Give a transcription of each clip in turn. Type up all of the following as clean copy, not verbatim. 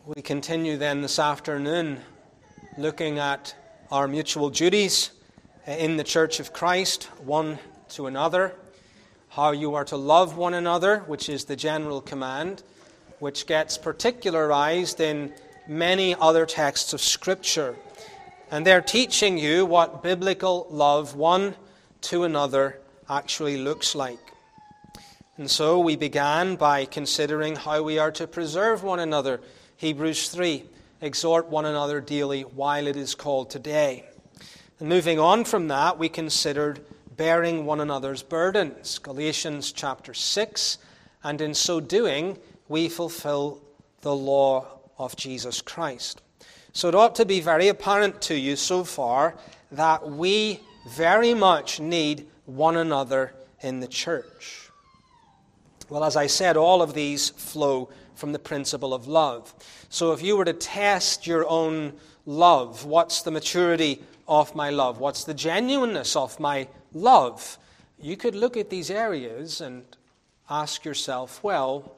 We continue then this afternoon looking at our mutual duties in the Church of Christ, one to another, how you are to love one another, which is the general command, which gets particularized in many other texts of Scripture. And they're teaching you what biblical love one to another actually looks like. And so we began by considering how we are to preserve one another. Hebrews 3, exhort one another daily while it is called today. And moving on from that, we considered bearing one another's burdens. Galatians chapter 6, and in so doing, we fulfill the law of Jesus Christ. So it ought to be very apparent to you so far that we very much need one another in the church. Well, as I said, all of these flow from the principle of love. So if you were to test your own love, what's the maturity of my love? What's the genuineness of my love? You could look at these areas and ask yourself, well,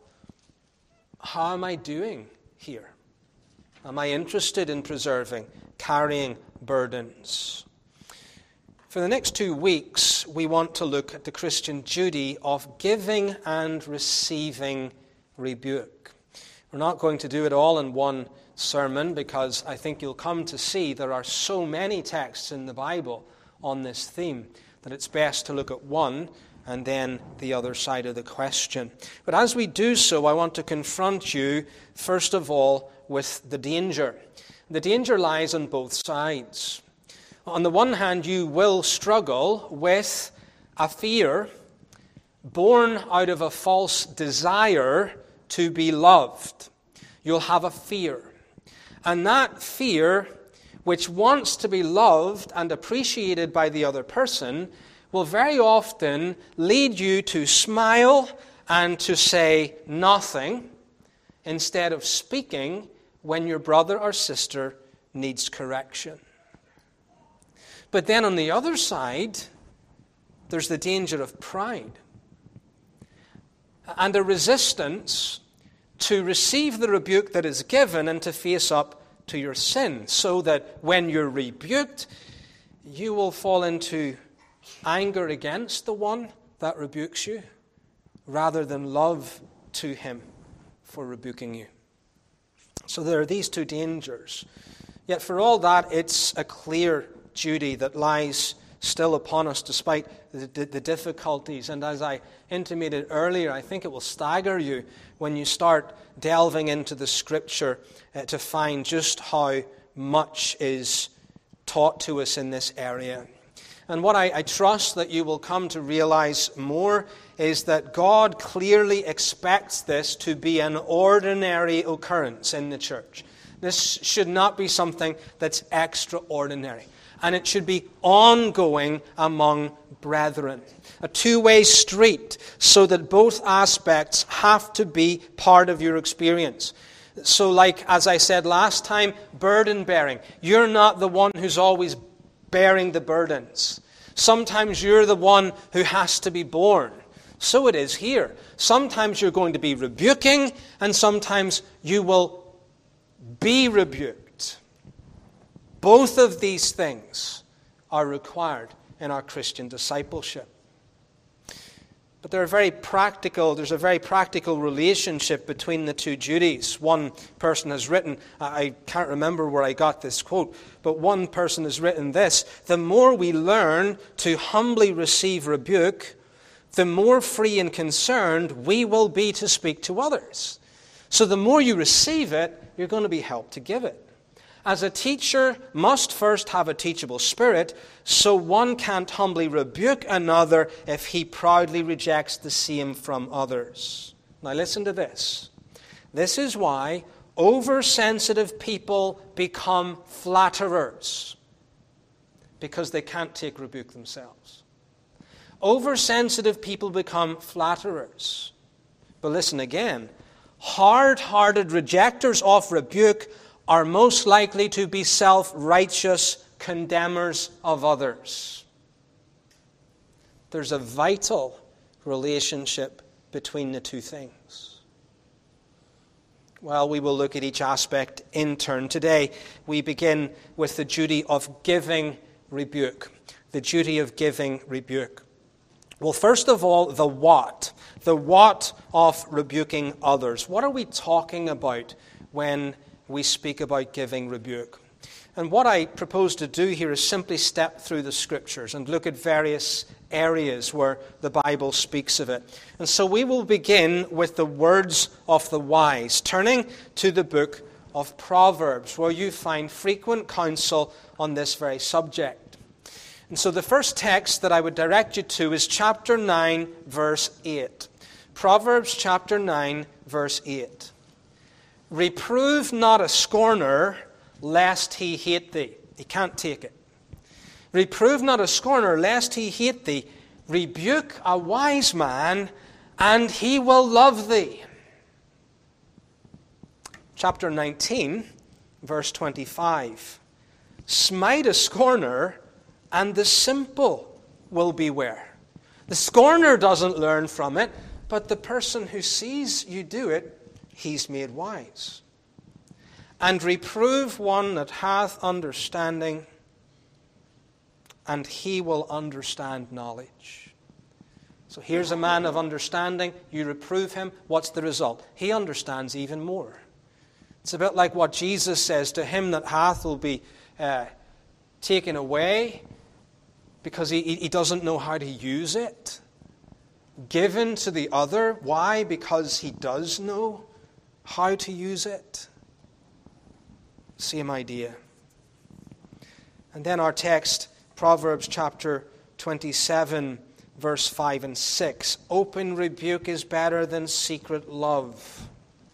how am I doing here? Am I interested in preserving, carrying burdens? For the next 2 weeks, we want to look at the Christian duty of giving and receiving rebuke. We're not going to do it all in one sermon because I think you'll come to see there are so many texts in the Bible on this theme that it's best to look at one and then the other side of the question. But as we do so, I want to confront you, first of all, with the danger. The danger lies on both sides. On the one hand, you will struggle with a fear born out of a false desire to be loved. You'll have a fear. And that fear, which wants to be loved and appreciated by the other person, will very often lead you to smile and to say nothing instead of speaking when your brother or sister needs correction. But then on the other side, there's the danger of pride and a resistance to receive the rebuke that is given and to face up to your sin, so that when you're rebuked, you will fall into anger against the one that rebukes you rather than love to him for rebuking you. So there are these two dangers. Yet for all that, it's a clear duty that lies still upon us despite the difficulties. And as I intimated earlier, I think it will stagger you when you start delving into the Scripture to find just how much is taught to us in this area. And what I trust that you will come to realize more is that God clearly expects this to be an ordinary occurrence in the church. This should not be something that's extraordinary. And it should be ongoing among brethren. A two-way street so that both aspects have to be part of your experience. So like, as I said last time, burden bearing. You're not the one who's always bearing the burdens. Sometimes you're the one who has to be borne. So it is here. Sometimes you're going to be rebuking, and sometimes you will be rebuked. Both of these things are required in our Christian discipleship. But there's a very practical relationship between the two duties. One person has written, I can't remember where I got this quote, but one person has written this: the more we learn to humbly receive rebuke, the more free and concerned we will be to speak to others. So the more you receive it, you're going to be helped to give it. As a teacher must first have a teachable spirit, so one can't humbly rebuke another if he proudly rejects the same from others. Now listen to this. This is why oversensitive people become flatterers, because they can't take rebuke themselves. Oversensitive people become flatterers. But listen again. Hard-hearted rejectors of rebuke are most likely to be self-righteous condemners of others. There's a vital relationship between the two things. Well, we will look at each aspect in turn. Today, we begin with the duty of giving rebuke. The duty of giving rebuke. Well, first of all, the what. The what of rebuking others. What are we talking about when we speak about giving rebuke? And what I propose to do here is simply step through the Scriptures and look at various areas where the Bible speaks of it. And so we will begin with the words of the wise, turning to the book of Proverbs, where you find frequent counsel on this very subject. And so the first text that I would direct you to is chapter 9, verse 8. Proverbs chapter 9, verse 8. Reprove not a scorner, lest he hate thee. He can't take it. Reprove not a scorner, lest he hate thee. Rebuke a wise man, and he will love thee. Chapter 19, verse 25. Smite a scorner, and the simple will beware. The scorner doesn't learn from it, but the person who sees you do it, he's made wise. And reprove one that hath understanding, and he will understand knowledge. So here's a man of understanding. You reprove him. What's the result? He understands even more. It's a bit like what Jesus says, to him that hath will be taken away because he doesn't know how to use it. Given to the other. Why? Because he does know how to use it. Same idea. And then our text, Proverbs chapter 27, verse 5 and 6. Open rebuke is better than secret love.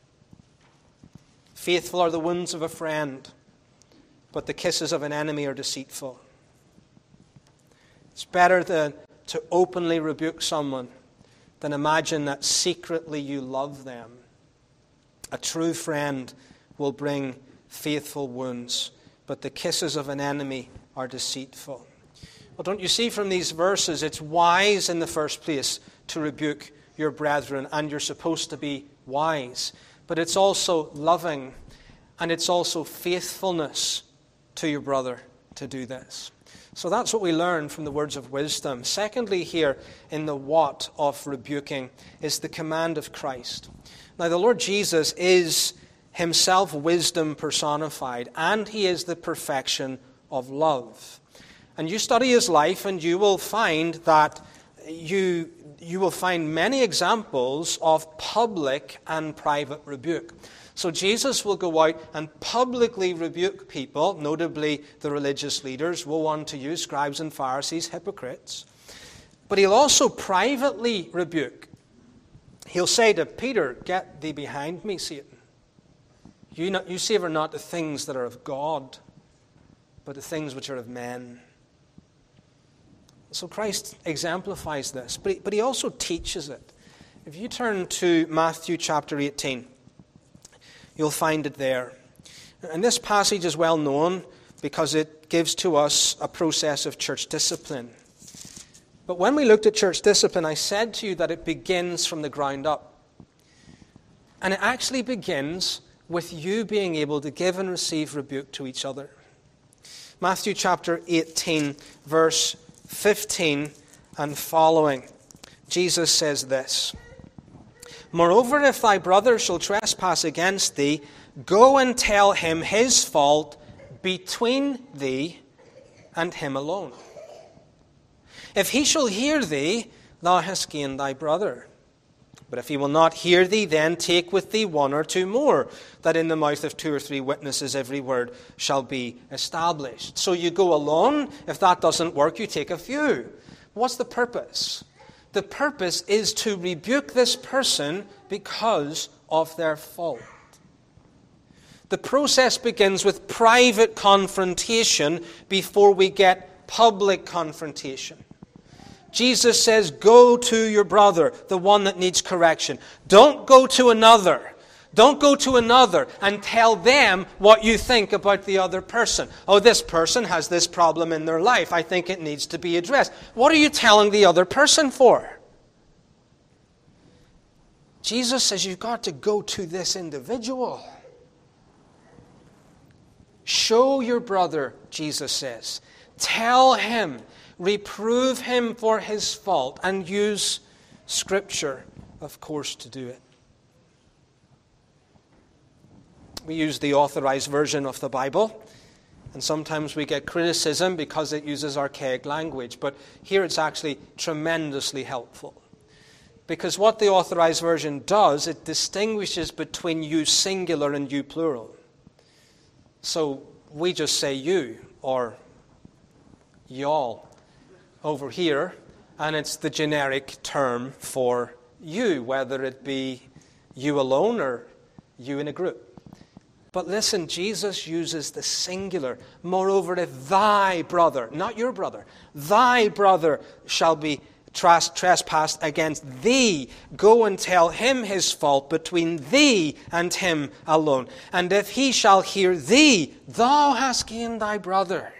Faithful are the wounds of a friend, but the kisses of an enemy are deceitful. It's better to openly rebuke someone than imagine that secretly you love them. A true friend will bring faithful wounds, but the kisses of an enemy are deceitful. Well, don't you see from these verses, it's wise in the first place to rebuke your brethren, and you're supposed to be wise. But it's also loving, and it's also faithfulness to your brother to do this. So that's what we learn from the words of wisdom. Secondly, here in the what of rebuking is the command of Christ. Now, the Lord Jesus is himself wisdom personified, and he is the perfection of love. And you study his life, and you will find that you will find many examples of public and private rebuke. So Jesus will go out and publicly rebuke people, notably the religious leaders, woe unto you, scribes and Pharisees, hypocrites. But he'll also privately rebuke. He'll say to Peter, get thee behind me, Satan. You savour not the things that are of God, but the things which are of men. So Christ exemplifies this, but he also teaches it. If you turn to Matthew chapter 18, you'll find it there. And this passage is well known because it gives to us a process of church discipline. But when we looked at church discipline, I said to you that it begins from the ground up. And it actually begins with you being able to give and receive rebuke to each other. Matthew chapter 18, verse 15 and following. Jesus says this, Moreover, if thy brother shall trespass against thee, go and tell him his fault between thee and him alone. If he shall hear thee, thou hast gained thy brother. But if he will not hear thee, then take with thee one or two more, that in the mouth of 2 or 3 witnesses every word shall be established. So you go alone. If that doesn't work, you take a few. What's the purpose? The purpose is to rebuke this person because of their fault. The process begins with private confrontation before we get public confrontation. Jesus says, go to your brother, the one that needs correction. Don't go to another. Don't go to another and tell them what you think about the other person. Oh, this person has this problem in their life. I think it needs to be addressed. What are you telling the other person for? Jesus says you've got to go to this individual. Show your brother, Jesus says. Tell him, reprove him for his fault, and use Scripture, of course, to do it. We use the Authorized Version of the Bible, and sometimes we get criticism because it uses archaic language, but here it's actually tremendously helpful. Because what the Authorized Version does, it distinguishes between you singular and you plural. So we just say you or y'all over here, and it's the generic term for you, whether it be you alone or you in a group. But listen, Jesus uses the singular. Moreover, if thy brother, not your brother, thy brother shall be trespassed against thee, go and tell him his fault between thee and him alone. And if he shall hear thee, thou hast gained thy brother.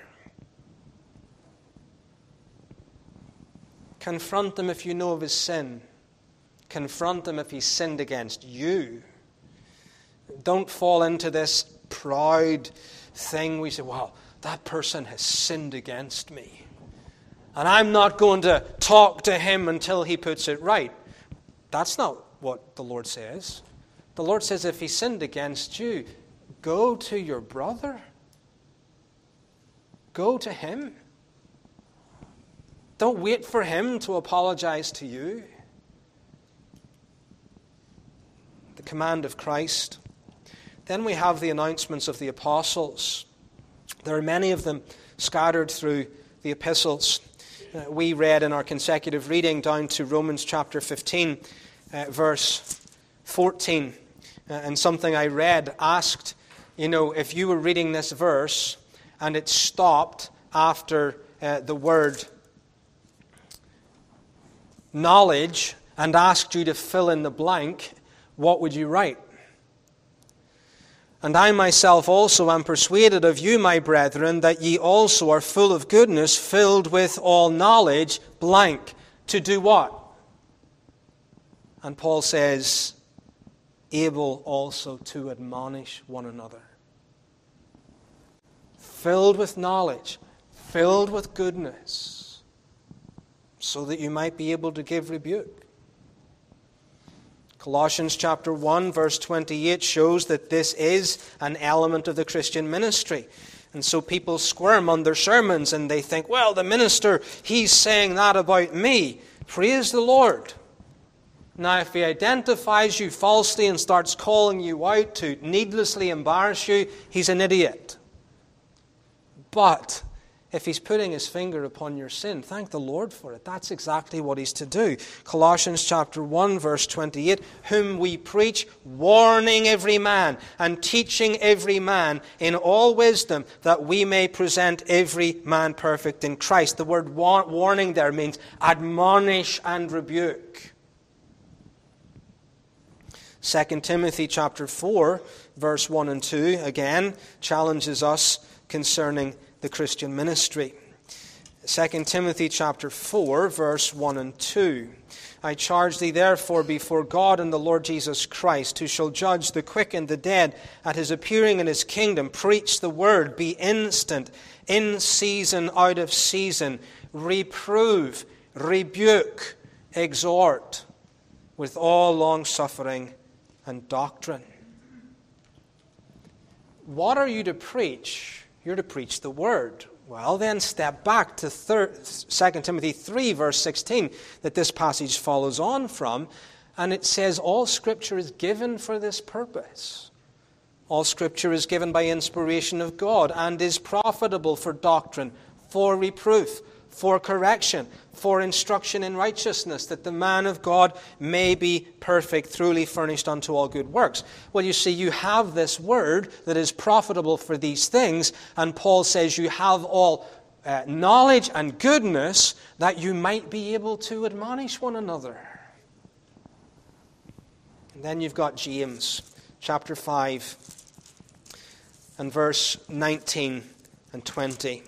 Confront him if you know of his sin. Confront him if he's sinned against you. Don't fall into this proud thing. We say, well, that person has sinned against me, and I'm not going to talk to him until he puts it right. That's not what the Lord says. The Lord says if he sinned against you, go to your brother. Go to him. Don't wait for him to apologize to you. The command of Christ. Then we have the announcements of the apostles. There are many of them scattered through the epistles. We read in our consecutive reading down to Romans chapter 15, verse 14. And something I read asked, if you were reading this verse and it stopped after the word knowledge and asked you to fill in the blank, what would you write? And I myself also am persuaded of you, my brethren, that ye also are full of goodness, filled with all knowledge, blank. To do what? And Paul says, able also to admonish one another. Filled with knowledge, filled with goodness, so that you might be able to give rebuke. Colossians chapter 1, verse 28 shows that this is an element of the Christian ministry. And so people squirm on their sermons and they think, well, the minister, he's saying that about me. Praise the Lord. Now, if he identifies you falsely and starts calling you out to needlessly embarrass you, he's an idiot. But if he's putting his finger upon your sin, thank the Lord for it. That's exactly what he's to do. Colossians chapter 1, verse 28, whom we preach, warning every man and teaching every man in all wisdom, that we may present every man perfect in Christ. The word warning there means admonish and rebuke. 2 Timothy chapter 4, verse 1 and 2, again, challenges us concerning the Christian ministry. 2 Timothy chapter 4, verse 1 and 2. I charge thee therefore before God and the Lord Jesus Christ, who shall judge the quick and the dead at his appearing in his kingdom, preach the word, be instant, in season, out of season, reprove, rebuke, exhort, with all longsuffering and doctrine. What are you to preach? You're to preach the word. Well, then step back to 2 Timothy 3, verse 16, that this passage follows on from, and it says all Scripture is given for this purpose. All Scripture is given by inspiration of God and is profitable for doctrine, for reproof, for correction, for instruction in righteousness, that the man of God may be perfect, truly furnished unto all good works. Well, you see, you have this word that is profitable for these things, and Paul says you have all knowledge and goodness that you might be able to admonish one another. And then you've got James chapter 5 and verse 19 and 20.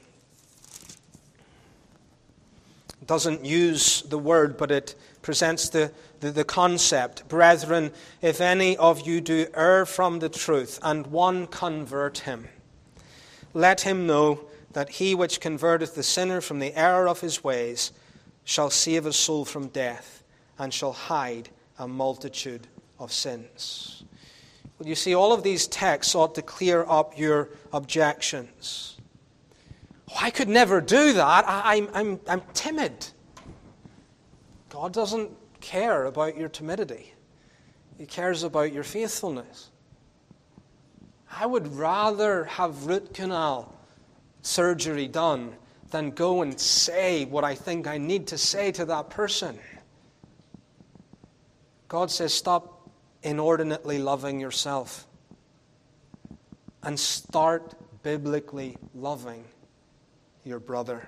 Doesn't use the word, but it presents the the concept. Brethren, if any of you do err from the truth, and one convert him, let him know that he which converteth the sinner from the error of his ways shall save his soul from death, and shall hide a multitude of sins. Well, you see, all of these texts ought to clear up your objections. Oh, I could never do that. I'm timid. God doesn't care about your timidity. He cares about your faithfulness. I would rather have root canal surgery done than go and say what I think I need to say to that person. God says, stop inordinately loving yourself and start biblically loving your brother.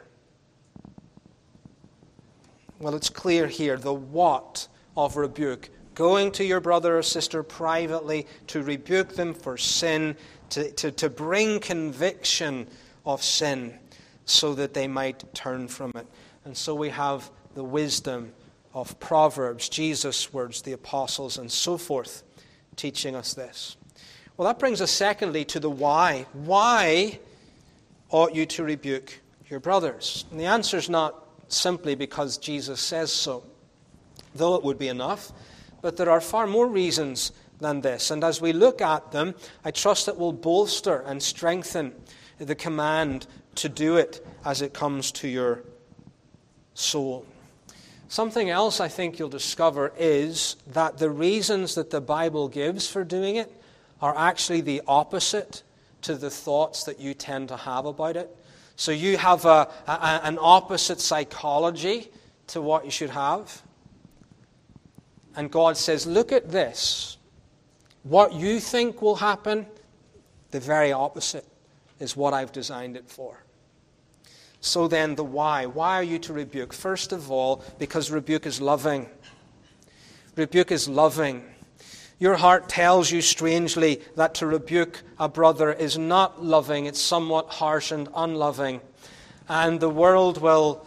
Well, it's clear here, the what of rebuke. Going to your brother or sister privately to rebuke them for sin, to bring conviction of sin so that they might turn from it. And so we have the wisdom of Proverbs, Jesus' words, the apostles, and so forth, teaching us this. Well, that brings us secondly to the why. Why ought you to rebuke your brothers? And the answer is not simply because Jesus says so, though it would be enough, but there are far more reasons than this. And as we look at them, I trust it will bolster and strengthen the command to do it as it comes to your soul. Something else I think you'll discover is that the reasons that the Bible gives for doing it are actually the opposite to the thoughts that you tend to have about it. So you have an opposite psychology to what you should have. And God says, look at this. What you think will happen, the very opposite is what I've designed it for. So then the why. Why are you to rebuke? First of all, because rebuke is loving. Rebuke is loving. Your heart tells you strangely that to rebuke a brother is not loving. It's somewhat harsh and unloving. And the world will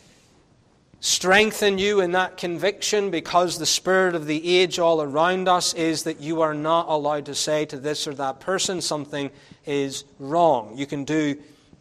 strengthen you in that conviction because the spirit of the age all around us is that you are not allowed to say to this or that person something is wrong. You can do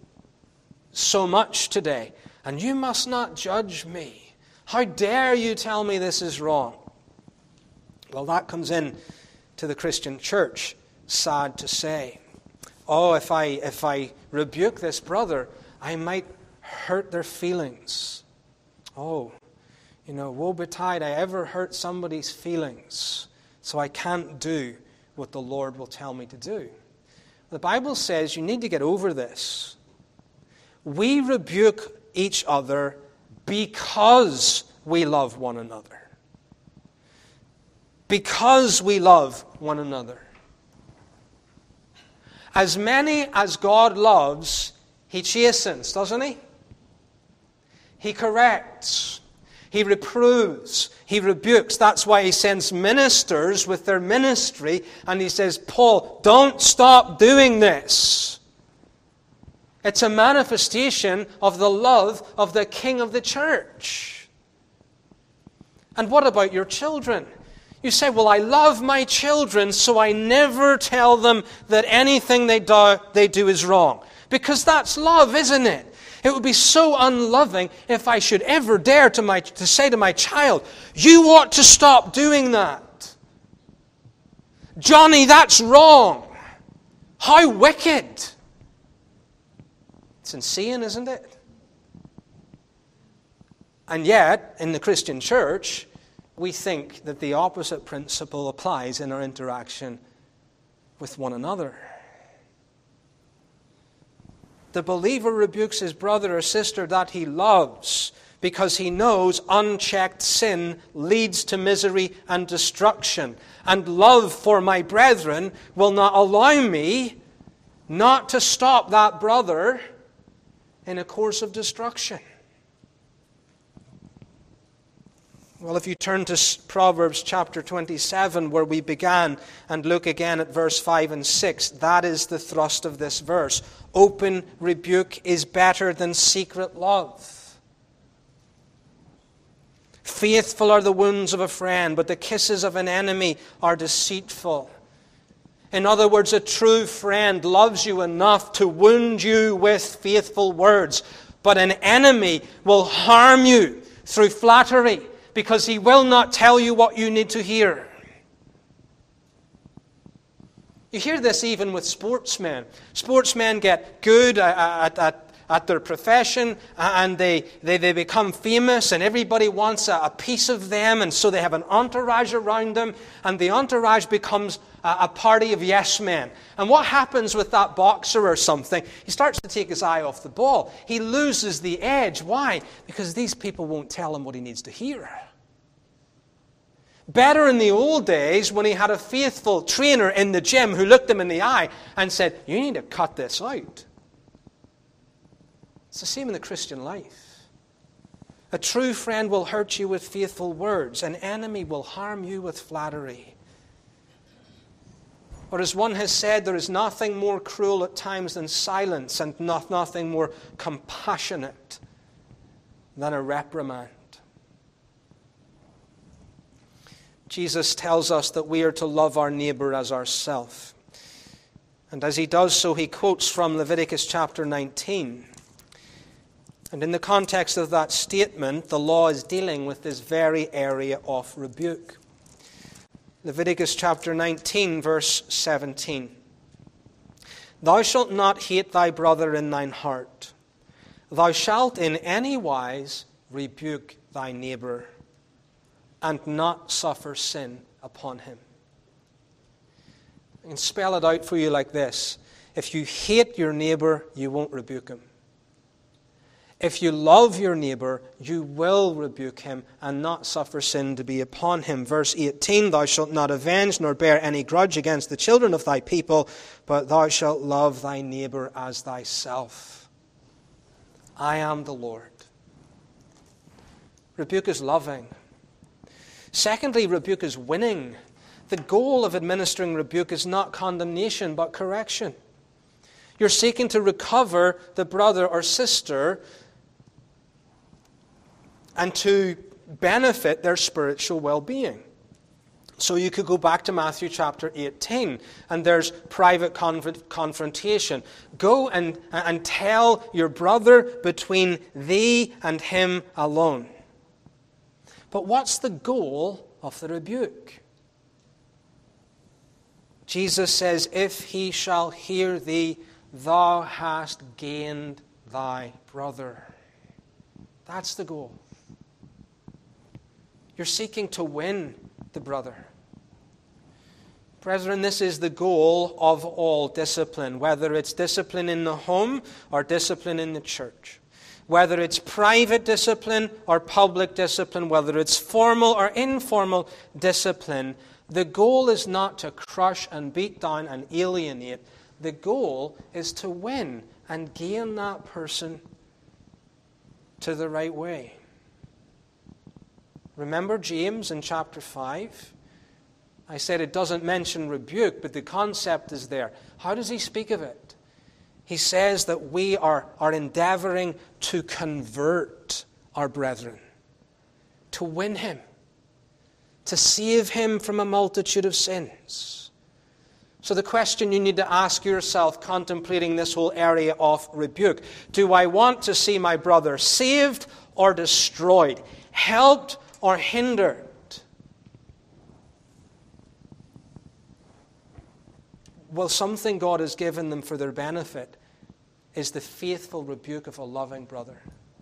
so much today, and you must not judge me. How dare you tell me this is wrong? Well, that comes in to the Christian church, sad to say. Oh, if I rebuke this brother, I might hurt their feelings. Oh, woe betide, I ever hurt somebody's feelings, so I can't do what the Lord will tell me to do. The Bible says you need to get over this. We rebuke each other because we love one another. Because we love one another. As many as God loves, He chastens, doesn't He? He corrects. He reproves. He rebukes. That's why He sends ministers with their ministry. And He says, Paul, don't stop doing this. It's a manifestation of the love of the King of the church. And what about your children? You say, well, I love my children, so I never tell them that anything they do is wrong. Because that's love, isn't it? It would be so unloving if I should ever dare to say to my child, you ought to stop doing that. Johnny, that's wrong. How wicked. It's insane, isn't it? And yet, in the Christian church, we think that the opposite principle applies in our interaction with one another. The believer rebukes his brother or sister that he loves because he knows unchecked sin leads to misery and destruction. And love for my brethren will not allow me not to stop that brother in a course of destruction. Well, if you turn to Proverbs chapter 27, where we began, and look again at verse 5 and 6, that is the thrust of this verse. Open rebuke is better than secret love. Faithful are the wounds of a friend, but the kisses of an enemy are deceitful. In other words, a true friend loves you enough to wound you with faithful words, but an enemy will harm you through flattery because he will not tell you what you need to hear. You hear this even with sportsmen. Sportsmen get good at their profession, and they become famous, and everybody wants a piece of them, and so they have an entourage around them, and the entourage becomes a party of yes men. And what happens with that boxer or something? He starts to take his eye off the ball. He loses the edge. Why? Because these people won't tell him what he needs to hear. Better in the old days when he had a faithful trainer in the gym who looked him in the eye and said, you need to cut this out. It's the same in the Christian life. A true friend will hurt you with faithful words. An enemy will harm you with flattery. Or as one has said, there is nothing more cruel at times than silence, and nothing more compassionate than a reprimand. Jesus tells us that we are to love our neighbor as ourselves. And as he does so, he quotes from Leviticus chapter 19. And in the context of that statement, the law is dealing with this very area of rebuke. Leviticus chapter 19, verse 17. Thou shalt not hate thy brother in thine heart. Thou shalt in any wise rebuke thy neighbor, and not suffer sin upon him. I can spell it out for you like this. If you hate your neighbor, you won't rebuke him. If you love your neighbor, you will rebuke him and not suffer sin to be upon him. Verse 18, thou shalt not avenge nor bear any grudge against the children of thy people, but thou shalt love thy neighbor as thyself. I am the Lord. Rebuke is loving. Secondly, rebuke is winning. The goal of administering rebuke is not condemnation, but correction. You're seeking to recover the brother or sister and to benefit their spiritual well-being. So you could go back to Matthew chapter 18, and there's private confrontation. Go and tell your brother between thee and him alone. But what's the goal of the rebuke? Jesus says, if he shall hear thee, thou hast gained thy brother. That's the goal. You're seeking to win the brother. Brethren, this is the goal of all discipline, whether it's discipline in the home or discipline in the church. Whether it's private discipline or public discipline, whether it's formal or informal discipline, the goal is not to crush and beat down and alienate. The goal is to win and gain that person to the right way. Remember James in chapter 5? I said it doesn't mention rebuke, but the concept is there. How does he speak of it? He says that we are endeavoring to convert our brethren, to win him, to save him from a multitude of sins. So the question you need to ask yourself, contemplating this whole area of rebuke, do I want to see my brother saved or destroyed, helped or hindered? Well, something God has given them for their benefit is the faithful rebuke of a loving brother.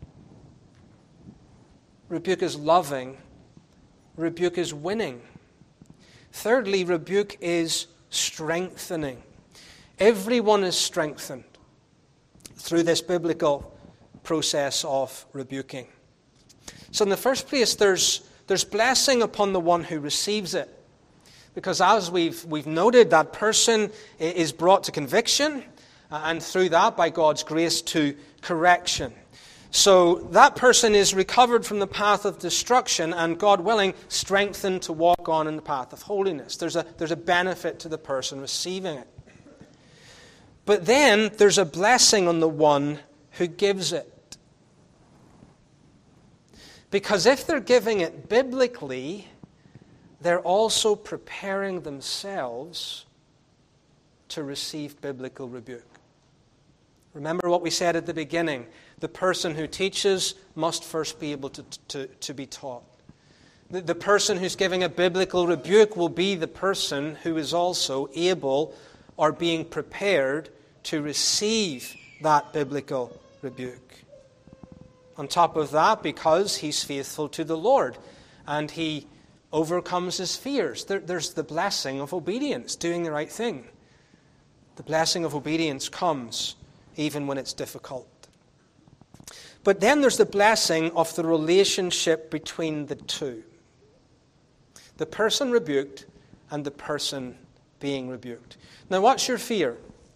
Rebuke is loving. Rebuke is winning. Thirdly, rebuke is strengthening. Everyone is strengthened through this biblical process of rebuking. So in the first place, there's blessing upon the one who receives it. Because as we've noted, that person is brought to conviction, and through that, by God's grace, to correction. So that person is recovered from the path of destruction and, God willing, strengthened to walk on in the path of holiness. There's a benefit to the person receiving it. But then there's a blessing on the one who gives it. Because if they're giving it biblically, they're also preparing themselves to receive biblical rebuke. Remember what we said at the beginning. The person who teaches must first be able to be taught. The person who's giving a biblical rebuke will be the person who is also able or being prepared to receive that biblical rebuke. On top of that, because he's faithful to the Lord and he overcomes his fears, there's the blessing of obedience, doing the right thing. The blessing of obedience comes even when it's difficult. But then there's the blessing of the relationship between the two. The person rebuked and the person being rebuked. Now, what's your fear?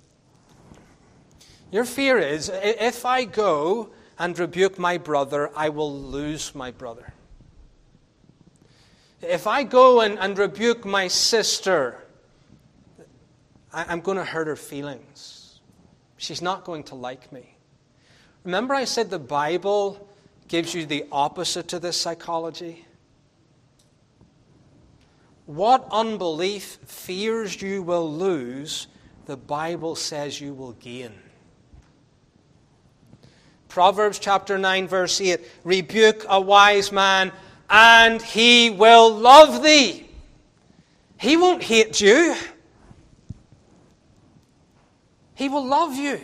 Your fear is, if I go and rebuke my brother, I will lose my brother. If I go and rebuke my sister, I'm going to hurt her feelings. She's not going to like me. Remember I said the Bible gives you the opposite to this psychology? What unbelief fears you will lose, the Bible says you will gain. Proverbs chapter 9 verse 8, rebuke a wise man and he will love thee. He won't hate you. He will love you.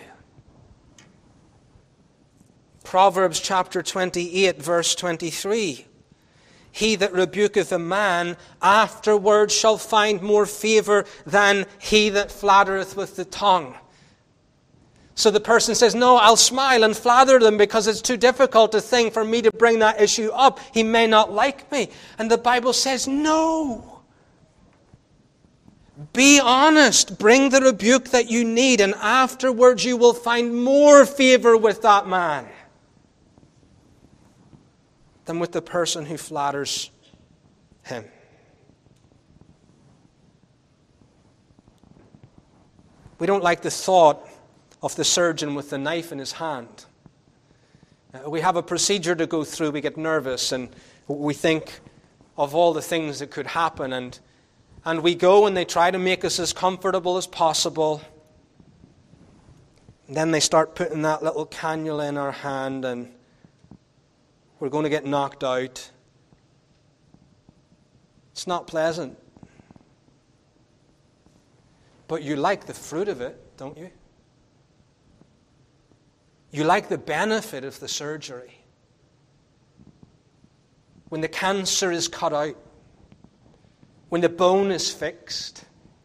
Proverbs chapter 28 verse 23, he that rebuketh a man afterward shall find more favor than he that flattereth with the tongue. So the person says, no, I'll smile and flatter them because it's too difficult a thing for me to bring that issue up. He may not like me. And the Bible says, no. Be honest. Bring the rebuke that you need, and afterwards you will find more favor with that man than with the person who flatters him. We don't like the thought of the surgeon with the knife in his hand. We have a procedure to go through, we get nervous, and we think of all the things that could happen, and we go and they try to make us as comfortable as possible. And then they start putting that little cannula in our hand, and we're going to get knocked out. It's not pleasant. But you like the fruit of it, don't you? You like the benefit of the surgery. When the cancer is cut out, when the bone is fixed.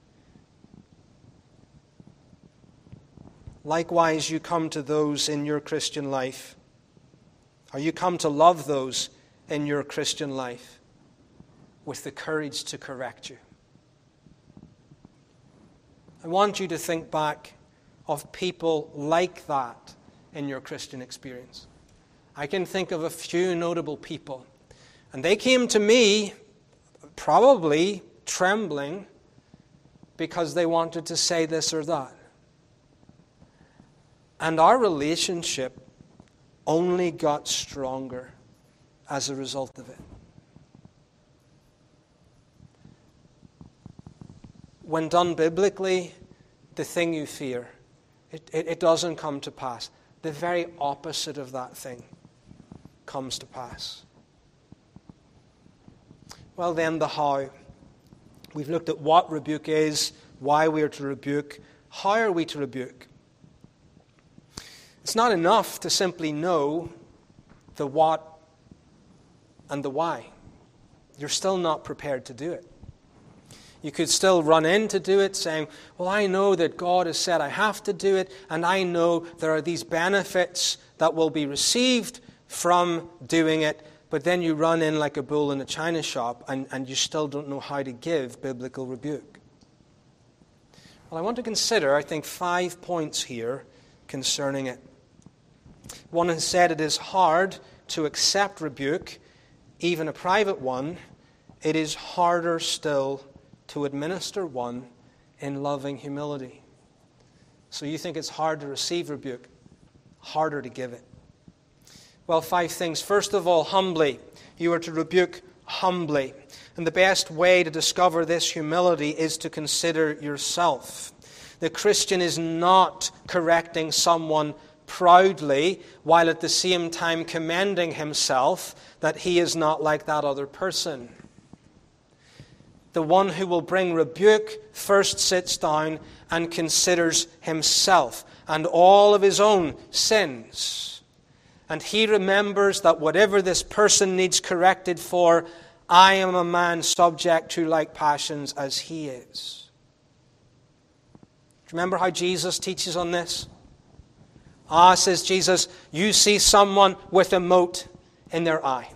Likewise, you come to those in your Christian life, or you come to love those in your Christian life with the courage to correct you. I want you to think back of people like that in your Christian experience. I can think of a few notable people. And they came to me probably trembling because they wanted to say this or that. And our relationship only got stronger as a result of it. When done biblically, the thing you fear, it doesn't come to pass. The very opposite of that thing comes to pass. Well then, the how. We've looked at what rebuke is, why we are to rebuke. How are we to rebuke? It's not enough to simply know the what and the why. You're still not prepared to do it. You could still run in to do it saying, well, I know that God has said I have to do it, and I know there are these benefits that will be received from doing it, but then you run in like a bull in a china shop and you still don't know how to give biblical rebuke. Well, I want to consider, I think, 5 points here concerning it. One has said it is hard to accept rebuke, even a private one. It is harder still to administer one in loving humility. So you think it's hard to receive rebuke, harder to give it. Well, 5 things. First of all, humbly. You are to rebuke humbly. And the best way to discover this humility is to consider yourself. The Christian is not correcting someone proudly while at the same time commending himself that he is not like that other person. The one who will bring rebuke first sits down and considers himself and all of his own sins. And he remembers that whatever this person needs corrected for, I am a man subject to like passions as he is. Do you remember how Jesus teaches on this? Says Jesus, you see someone with a mote in their eye.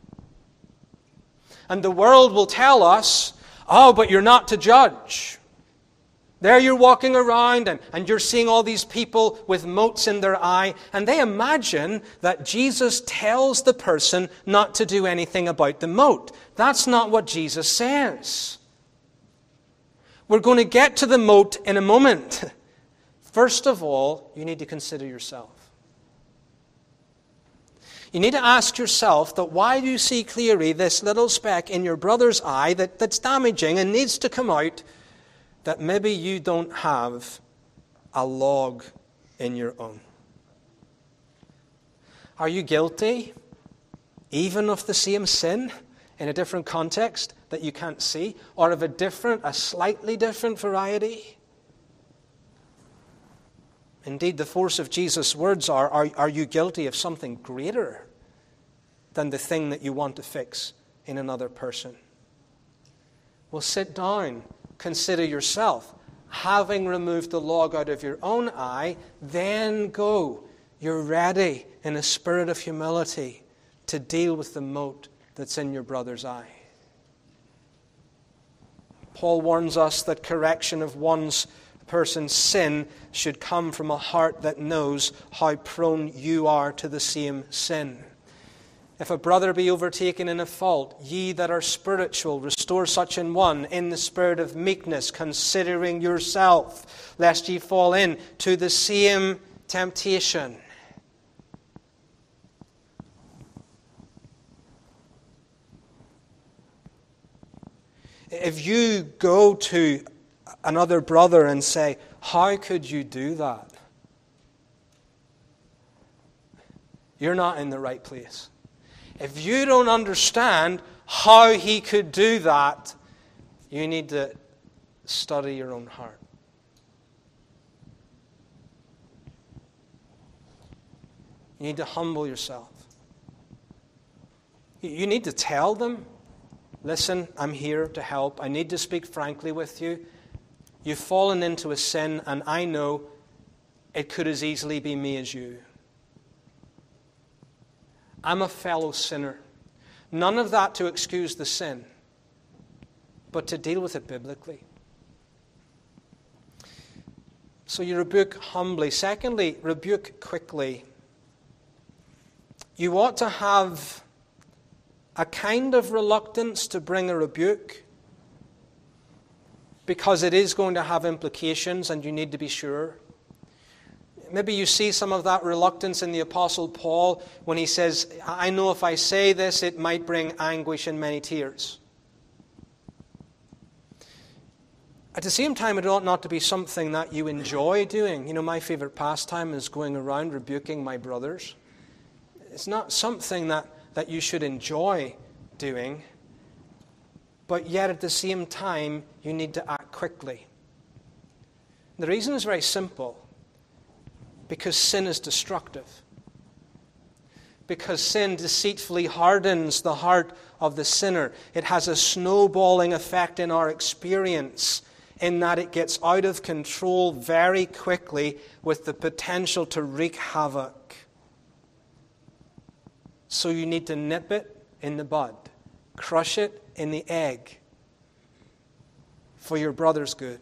And the world will tell us, but you're not to judge. There you're walking around and you're seeing all these people with motes in their eye, and they imagine that Jesus tells the person not to do anything about the mote. That's not what Jesus says. We're going to get to the mote in a moment. First of all, you need to consider yourself. You need to ask yourself that why do you see clearly this little speck in your brother's eye that's damaging and needs to come out, that maybe you don't have a log in your own? Are you guilty even of the same sin in a different context that you can't see, or of a slightly different variety? Indeed, the force of Jesus' words are you guilty of something greater than the thing that you want to fix in another person? Well, sit down, consider yourself. Having removed the log out of your own eye, then go. You're ready in a spirit of humility to deal with the mote that's in your brother's eye. Paul warns us that correction of one's person's sin should come from a heart that knows how prone you are to the same sin. If a brother be overtaken in a fault, ye that are spiritual, restore such an one in the spirit of meekness, considering yourself, lest ye fall into the same temptation. If you go to another brother and say, how could you do that? You're not in the right place. If you don't understand how he could do that, you need to study your own heart. You need to humble yourself. You need to tell them, listen, I'm here to help. I need to speak frankly with you. You've fallen into a sin, and I know it could as easily be me as you. I'm a fellow sinner. None of that to excuse the sin, but to deal with it biblically. So you rebuke humbly. Secondly, rebuke quickly. You ought to have a kind of reluctance to bring a rebuke because it is going to have implications and you need to be sure. Maybe you see some of that reluctance in the Apostle Paul when he says, I know if I say this, it might bring anguish and many tears. At the same time, it ought not to be something that you enjoy doing. You know, my favorite pastime is going around rebuking my brothers. It's not something that you should enjoy doing, but yet at the same time, you need to act quickly. The reason is very simple. Because sin is destructive. Because sin deceitfully hardens the heart of the sinner. It has a snowballing effect in our experience in that it gets out of control very quickly with the potential to wreak havoc. So you need to nip it in the bud. Crush it in the egg for your brother's good.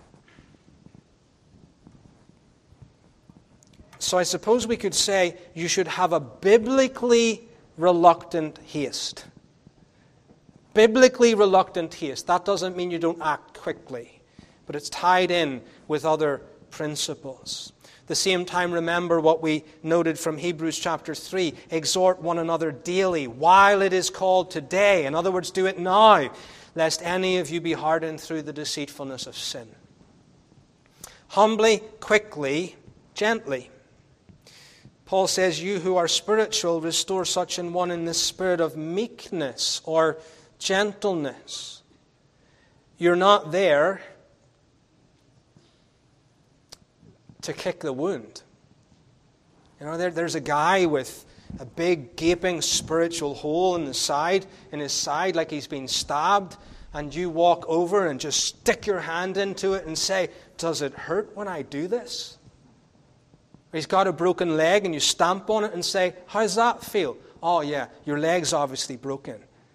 So I suppose we could say you should have a biblically reluctant haste. Biblically reluctant haste. That doesn't mean you don't act quickly, but it's tied in with other principles. the same time, remember what we noted from Hebrews chapter 3. Exhort one another daily while it is called today. In other words, do it now, lest any of you be hardened through the deceitfulness of sin. Humbly, quickly, gently. Paul says, you who are spiritual, restore such an one in the spirit of meekness or gentleness. You're not there to kick the wound. You know, there's a guy with a big gaping spiritual hole in his side, like he's been stabbed, and you walk over and just stick your hand into it and say, does it hurt when I do this? Or he's got a broken leg and you stamp on it and say, how's that feel? Oh yeah, your leg's obviously broken.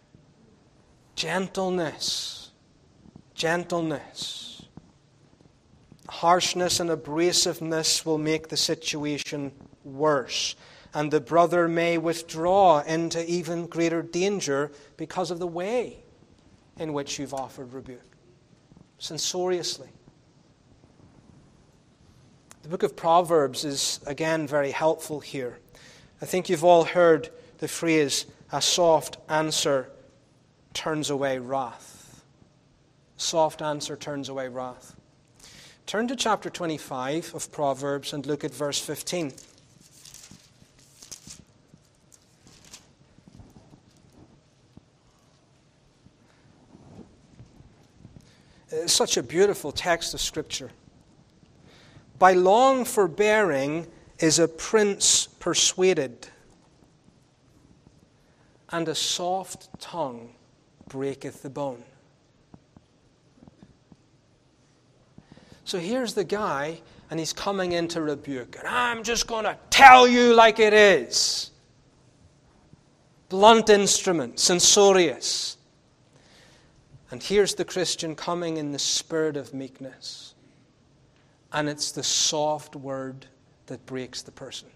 Gentleness. Gentleness. Harshness and abrasiveness will make the situation worse. And the brother may withdraw into even greater danger because of the way in which you've offered rebuke. Censoriously. The book of Proverbs is, again, very helpful here. I think you've all heard the phrase, a soft answer turns away wrath. Soft answer turns away wrath. Turn to chapter 25 of Proverbs and look at verse 15. It's such a beautiful text of Scripture. By long forbearing is a prince persuaded, and a soft tongue breaketh the bone. So here's the guy, and he's coming into rebuke. And I'm just going to tell you like it is. Blunt instrument, censorious. And here's the Christian coming in the spirit of meekness. And it's the soft word that breaks the person.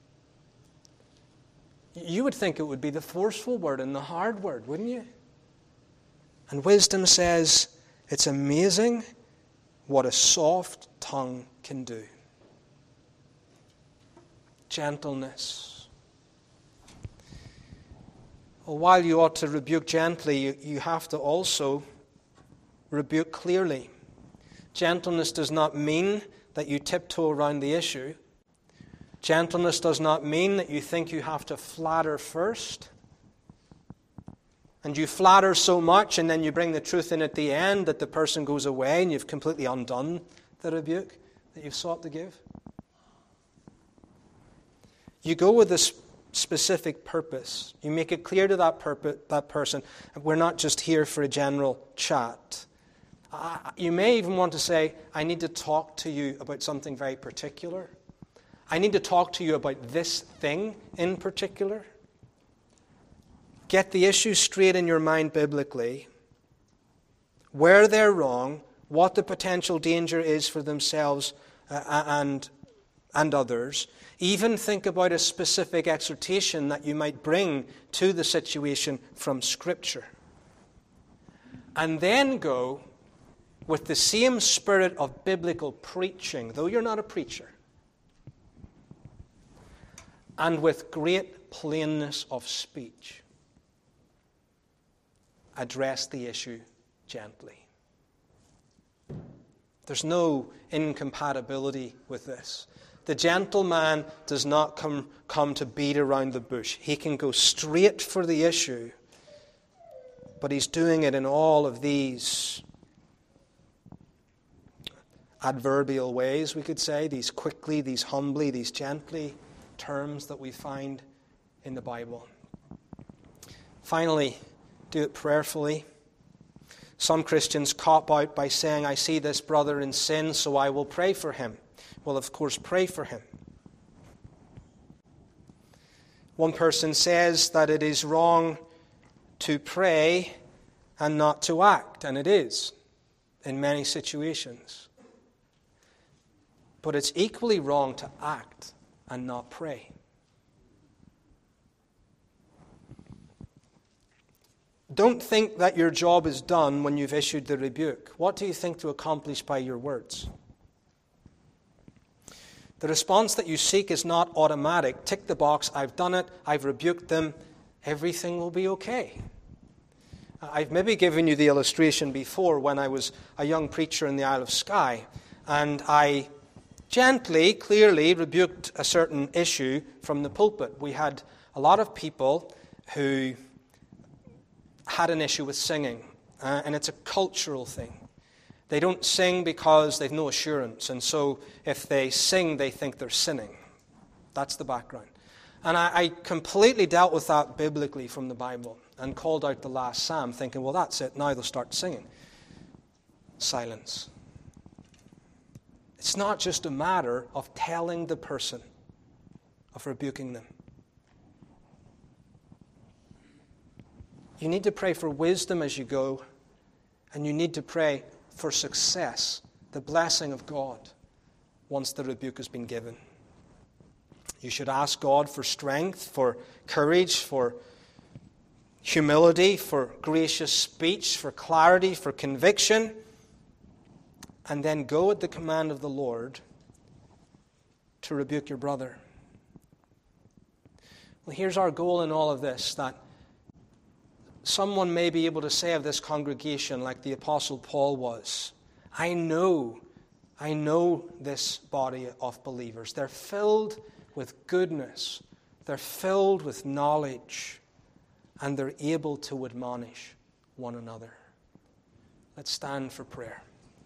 You would think it would be the forceful word and the hard word, wouldn't you? And wisdom says it's amazing what a soft tongue can do. Gentleness. Well, while you ought to rebuke gently, you have to also rebuke clearly. Gentleness does not mean that you tiptoe around the issue. Gentleness does not mean that you think you have to flatter first. And you flatter so much and then you bring the truth in at the end that the person goes away and you've completely undone the rebuke that you've sought to give. You go with a specific purpose. You make it clear to that person, we're not just here for a general chat. You may even want to say, I need to talk to you about something very particular. I need to talk to you about this thing in particular. Get the issue straight in your mind biblically. Where they're wrong, what the potential danger is for themselves and others. Even think about a specific exhortation that you might bring to the situation from Scripture. And then go with the same spirit of biblical preaching, though you're not a preacher, and with great plainness of speech, address the issue gently. There's no incompatibility with this. The gentleman does not come to beat around the bush. He can go straight for the issue, but he's doing it in all of these adverbial ways, we could say, these quickly, these humbly, these gently terms that we find in the Bible. Finally, do it prayerfully. Some Christians cop out by saying, I see this brother in sin, so I will pray for him. Well, of course, pray for him. One person says that it is wrong to pray and not to act, and it is in many situations. But it's equally wrong to act and not pray. Don't think that your job is done when you've issued the rebuke. What do you think to accomplish by your words? The response that you seek is not automatic. Tick the box, I've done it, I've rebuked them, everything will be okay. I've maybe given you the illustration before when I was a young preacher in the Isle of Skye, and I gently, clearly rebuked a certain issue from the pulpit. We had a lot of people who had an issue with singing, and it's a cultural thing. They don't sing because they've no assurance, and so if they sing, they think they're sinning. That's the background. And I completely dealt with that biblically from the Bible and called out the last psalm, thinking, well, that's it, now they'll start singing. Silence. It's not just a matter of telling the person, of rebuking them. You need to pray for wisdom as you go, and you need to pray for success, the blessing of God, once the rebuke has been given. You should ask God for strength, for courage, for humility, for gracious speech, for clarity, for conviction, and then go at the command of the Lord to rebuke your brother. Well, here's our goal in all of this, that someone may be able to say of this congregation, like the Apostle Paul was, I know this body of believers. They're filled with goodness. They're filled with knowledge. And they're able to admonish one another. Let's stand for prayer.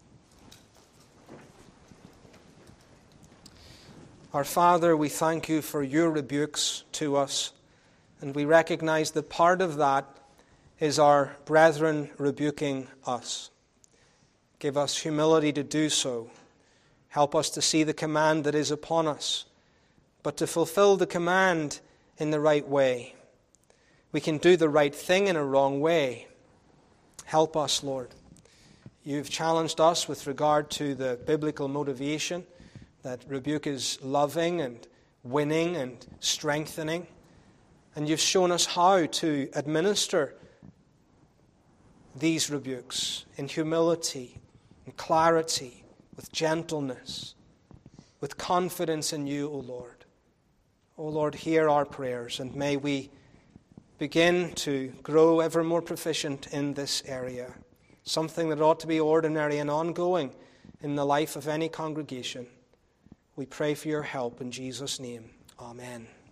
Our Father, we thank you for your rebukes to us. And we recognize that part of that is our brethren rebuking us. Give us humility to do so. Help us to see the command that is upon us, but to fulfill the command in the right way. We can do the right thing in a wrong way. Help us, Lord. You've challenged us with regard to the biblical motivation, that rebuke is loving and winning and strengthening. And you've shown us how to administer these rebukes in humility, in clarity, with gentleness, with confidence in you, O Lord. O Lord, hear our prayers, and may we begin to grow ever more proficient in this area, something that ought to be ordinary and ongoing in the life of any congregation. We pray for your help in Jesus' name. Amen.